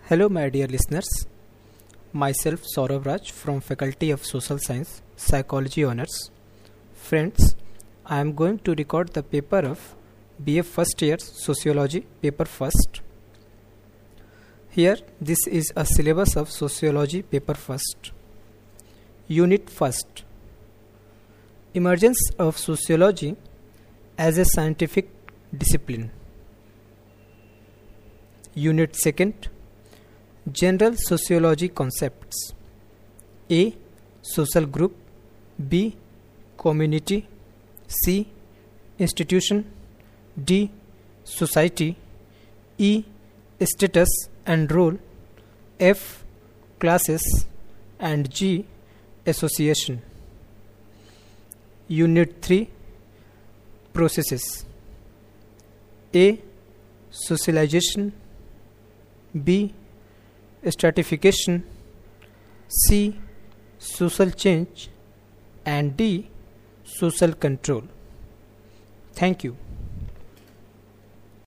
Hello my dear listeners, myself Saurav Raj from Faculty of Social Science, Psychology Honours. Friends, I am going to record the paper of BA First Year Sociology Paper First. Here this is a syllabus of Sociology Paper First. Unit First, Emergence of Sociology as a Scientific Discipline. Unit Second, General Sociology Concepts. A. Social group. B. Community. C. Institution. D. Society. E. Status and role. F. Classes. And G. Association. Unit 3, Processes. A. Socialization. B. Stratification. C. Social change. And D. Social control. Thank you.